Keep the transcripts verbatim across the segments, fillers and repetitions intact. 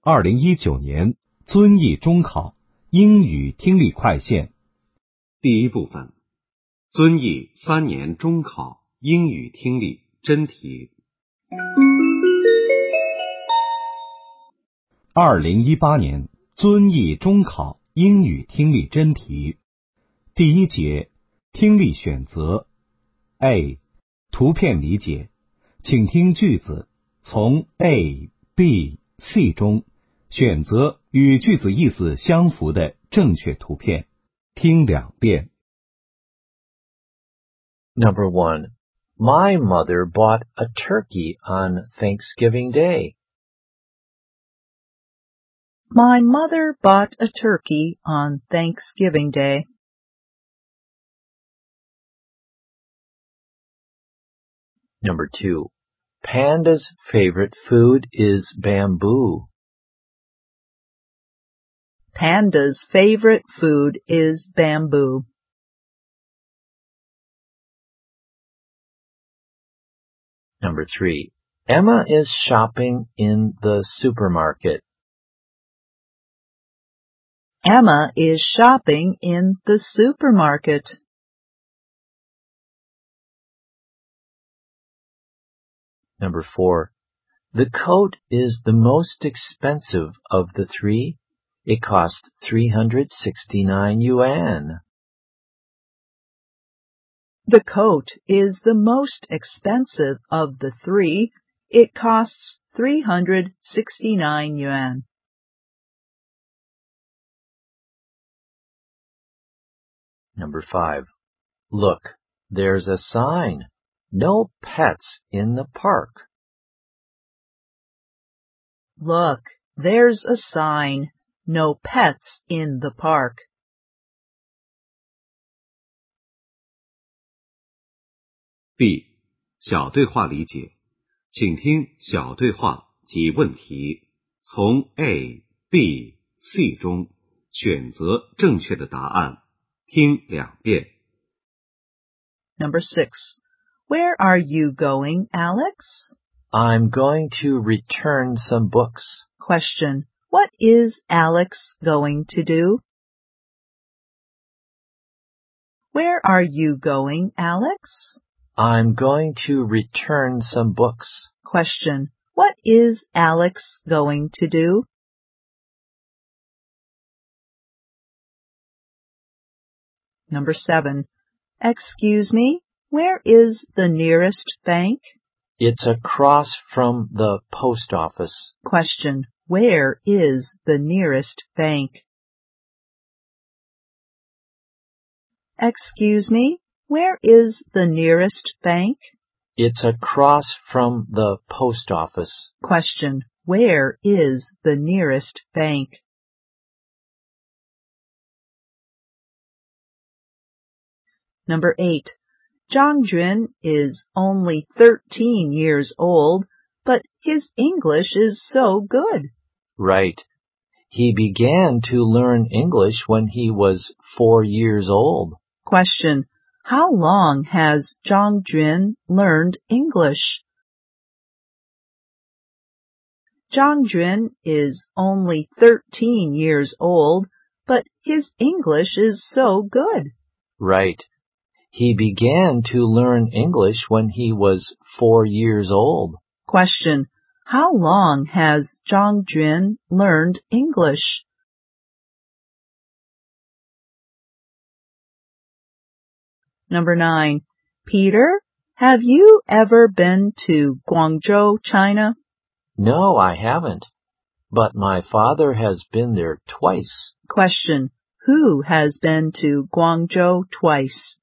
二零一九年遵义中考英语听力快线。第一部分，遵义三年中考英语听力真题。二零一八年遵义中考英语听力真题。第一节，听力选择。A. 图片理解，请听句子，从 A、B、C 中选择与句子意思相符的正确图片，听两遍。 Number one, my mother bought a turkey on Thanksgiving Day. My mother bought a turkey on Thanksgiving Day. Number two, Panda's favorite food is bamboo. Panda's favorite food is bamboo. Number three, Emma is shopping in the supermarket. Emma is shopping in the supermarket. Number four, the coat is the most expensive of the three. It cost three hundred sixty-nine yuan. The coat is the most expensive of the three. It costs three hundred sixty-nine yuan. Number five, look, there's a sign. No pets in the park. Look, there's a sign. No pets in the park. B. 小对话理解，请听小对话及问题，从 A、B、C 中选择正确的答案，听两遍。 Number six. Where are you going, Alex? I'm going to return some books. Question. What is Alex going to do? Where are you going, Alex? I'm going to return some books. Question. What is Alex going to do? Number seven. Excuse me, where is the nearest bank? It's across from the post office. Question. Where is the nearest bank? Excuse me, where is the nearest bank? It's across from the post office. Question. Where is the nearest bank? Number eight. Zhang Jun is only thirteen years old, but his English is so good. Right. He began to learn English when he was four years old. Question. How long has Zhang Jun learned English? Zhang Jun is only thirteen years old, but his English is so good. Right. He began to learn English when he was four years old. Question. How long has Zhang Jun learned English? Number nine. Peter, have you ever been to Guangzhou, China? No, I haven't. But my father has been there twice. Question. Who has been to Guangzhou twice?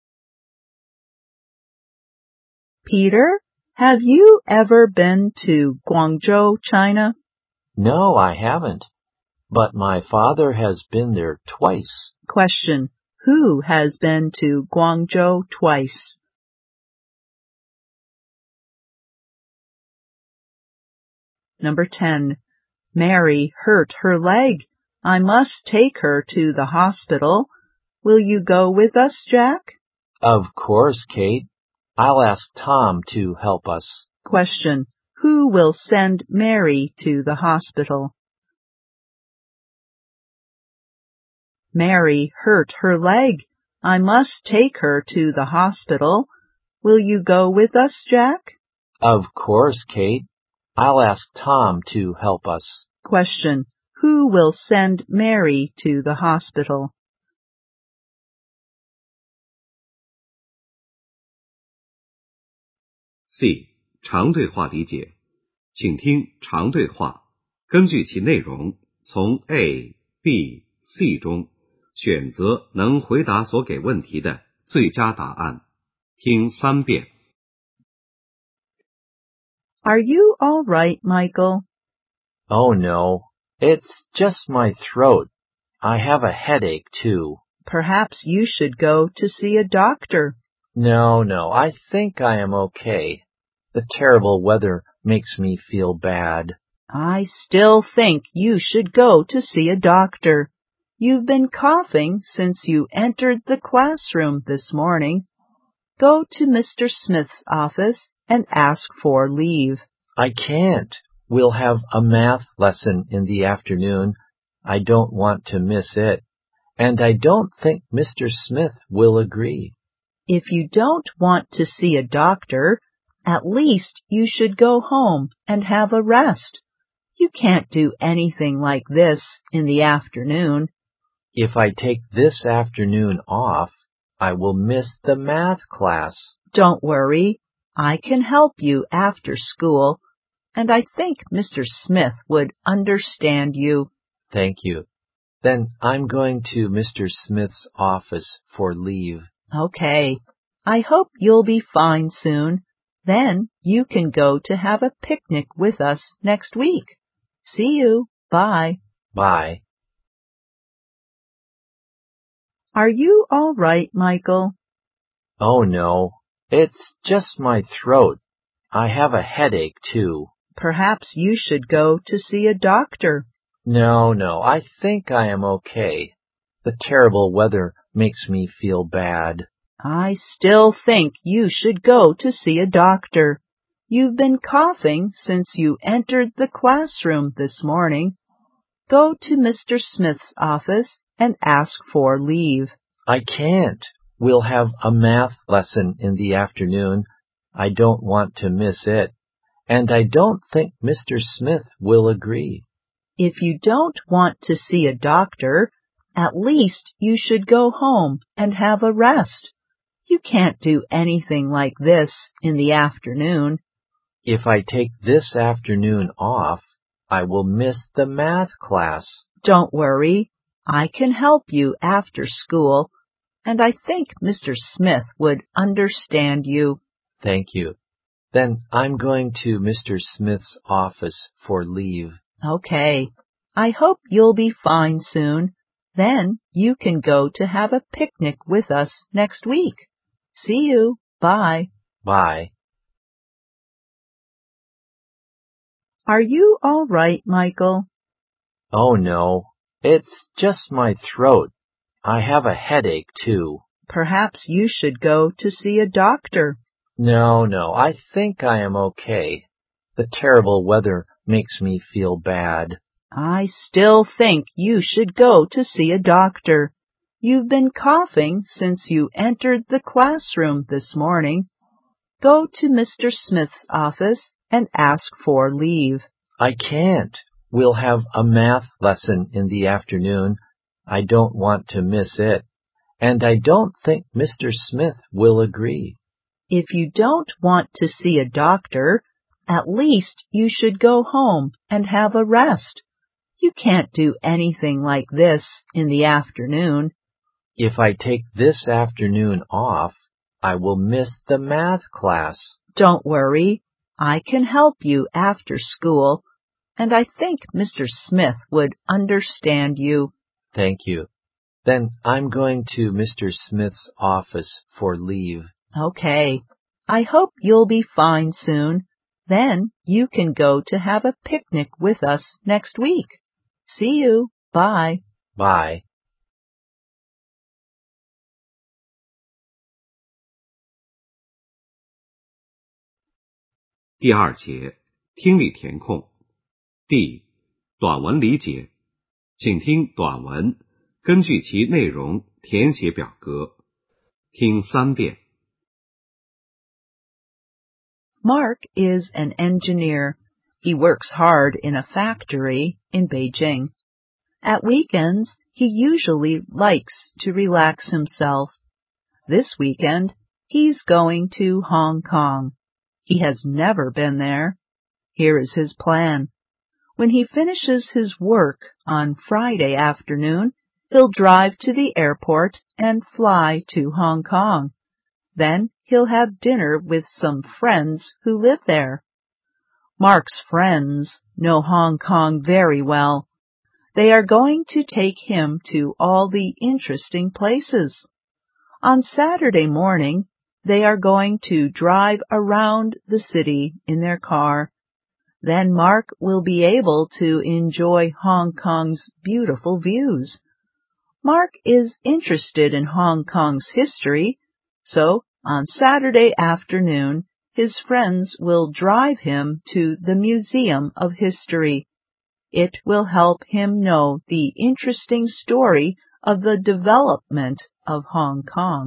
Peter, have you ever been to Guangzhou, China? No, I haven't. But my father has been there twice. Question. Who has been to Guangzhou twice? Number ten. Mary hurt her leg. I must take her to the hospital. Will you go with us, Jack? Of course, Kate. I'll ask Tom to help us. Question. Who will send Mary to the hospital? Mary hurt her leg. I must take her to the hospital. Will you go with us, Jack? Of course, Kate. I'll ask Tom to help us. Question. Who will send Mary to the hospital? C. 长对话理解，请听长对话，根据其内容，从 A、B、C 中选择能回答所给问题的最佳答案。听三遍。 Are you all right, Michael? Oh no, it's just my throat. I have a headache too. Perhaps you should go to see a doctor. No, no, I think I am okay. The terrible weather makes me feel bad. I still think you should go to see a doctor. You've been coughing since you entered the classroom this morning. Go to Mister Smith's office and ask for leave. I can't. We'll have a math lesson in the afternoon. I don't want to miss it. And I don't think Mister Smith will agree. If you don't want to see a doctor, at least you should go home and have a rest. You can't do anything like this in the afternoon. If I take this afternoon off, I will miss the math class. Don't worry. I can help you after school, and I think Mister Smith would understand you. Thank you. Then I'm going to Mister Smith's office for leave. Okay. I hope you'll be fine soon. Then you can go to have a picnic with us next week. See you. Bye. Bye. Are you all right, Michael? Oh no, it's just my throat. I have a headache too. Perhaps you should go to see a doctor. No, no, I think I am okay. The terrible weather makes me feel bad. I still think you should go to see a doctor. You've been coughing since you entered the classroom this morning. Go to Mister Smith's office and ask for leave. I can't. We'll have a math lesson in the afternoon. I don't want to miss it. And I don't think Mister Smith will agree. If you don't want to see a doctor, at least you should go home and have a rest. You can't do anything like this in the afternoon. If I take this afternoon off, I will miss the math class. Don't worry. I can help you after school, and I think Mister Smith would understand you. Thank you. Then I'm going to Mister Smith's office for leave. Okay. I hope you'll be fine soon. Then you can go to have a picnic with us next week. See you. Bye. Bye. Are you all right, Michael? Oh no, it's just my throat. I have a headache too. Perhaps you should go to see a doctor. No, no, I think I am okay. The terrible weather makes me feel bad. I still think you should go to see a doctor. You've been coughing since you entered the classroom this morning. Go to Mister Smith's office and ask for leave. I can't. We'll have a math lesson in the afternoon. I don't want to miss it. And I don't think Mister Smith will agree. If you don't want to see a doctor, at least you should go home and have a rest. You can't do anything like this in the afternoon. If I take this afternoon off, I will miss the math class. Don't worry. I can help you after school, and I think Mister Smith would understand you. Thank you. Then I'm going to Mister Smith's office for leave. Okay. I hope you'll be fine soon. Then you can go to have a picnic with us next week. See you. Bye. Bye. 第二节听力填空。D. 短文理解，请听短文， 根据其内容填写表格。听三遍。 Mark is an engineer. He works hard in a factory in Beijing. At weekends, he usually likes to relax himself. This weekend, he's going to Hong Kong. He has never been there. Here is his plan. When he finishes his work on Friday afternoon, he'll drive to the airport and fly to Hong Kong. Then he'll have dinner with some friends who live there. Mark's friends know Hong Kong very well. They are going to take him to all the interesting places. On Saturday morning, they are going to drive around the city in their car. Then Mark will be able to enjoy Hong Kong's beautiful views. Mark is interested in Hong Kong's history, so on Saturday afternoon, his friends will drive him to the Museum of History. It will help him know the interesting story of the development of Hong Kong.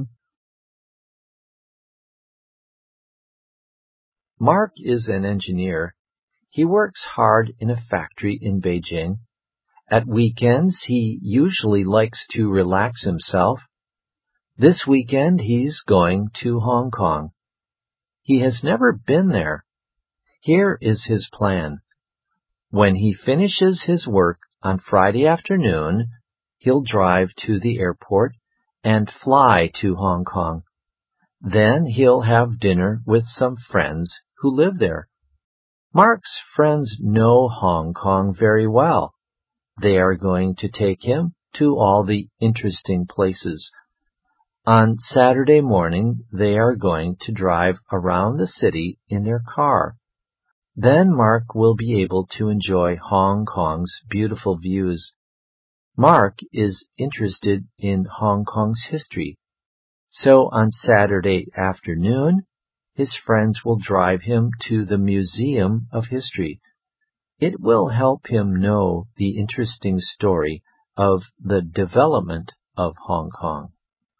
Mark is an engineer. He works hard in a factory in Beijing. At weekends, he usually likes to relax himself. This weekend, he's going to Hong Kong. He has never been there. Here is his plan. When he finishes his work on Friday afternoon, he'll drive to the airport and fly to Hong Kong. Then he'll have dinner with some friends who live there. Mark's friends know Hong Kong very well. They are going to take him to all the interesting places. On Saturday morning, they are going to drive around the city in their car. Then Mark will be able to enjoy Hong Kong's beautiful views. Mark is interested in Hong Kong's history. So on Saturday afternoon, his friends will drive him to the Museum of History. It will help him know the interesting story of the development of Hong Kong.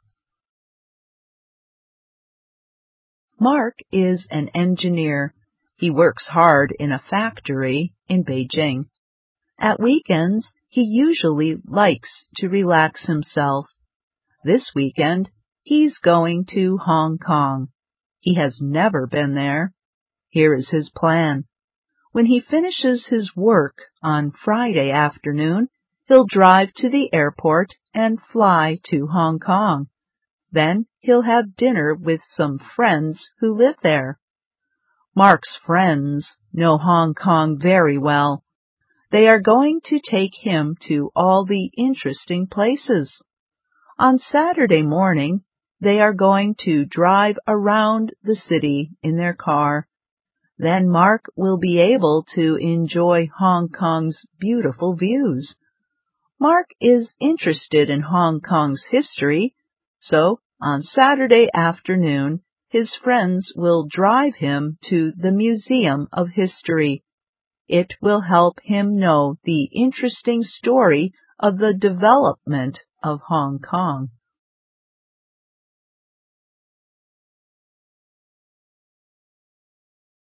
Mark is an engineer. He works hard in a factory in Beijing. At weekends, he usually likes to relax himself. This weekend, he's going to Hong Kong. He has never been there. Here is his plan. When he finishes his work on Friday afternoon, he'll drive to the airport and fly to Hong Kong. Then he'll have dinner with some friends who live there. Mark's friends know Hong Kong very well. They are going to take him to all the interesting places. On Saturday morning, they are going to drive around the city in their car. Then Mark will be able to enjoy Hong Kong's beautiful views. Mark is interested in Hong Kong's history, so on Saturday afternoon, his friends will drive him to the Museum of History. It will help him know the interesting story of the development of Hong Kong.